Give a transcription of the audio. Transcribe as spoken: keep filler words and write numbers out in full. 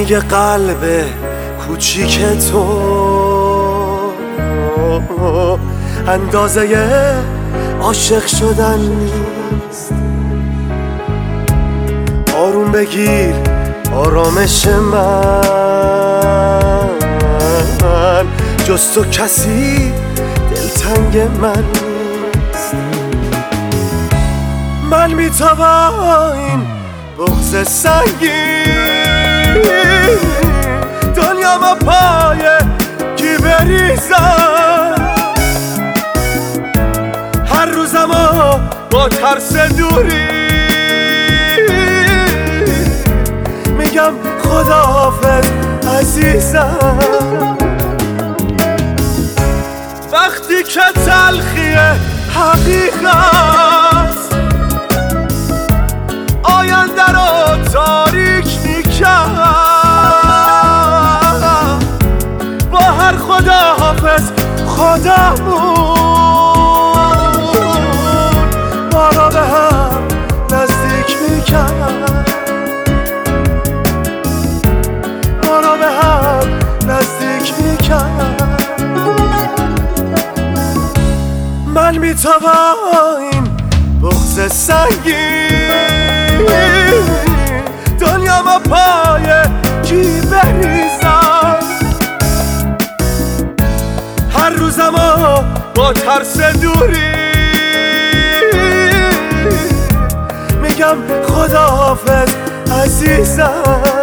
میگه قلب کوچیک تو اندازه عاشق شدن نیست. آروم بگیر آرامش من، جز تو کسی دلتنگ من نیست. من میتوان این بغض سنگین دنیا ما پای کی بریزم. هر روزمو با ترس دوری میگم خداحافظ عزیزم. وقتی که تلخی حقیقت آینده رو تاریک میکرد، با هر خداحافظ خدامون ما را به هم نزدیک میکرد، ما را به هم نزدیک میکرد. من میتوان این بغض سنگین دنیا ما پای کی بریزم. هر روزمو با ترس دوری میگم خداحافظ عزیزم.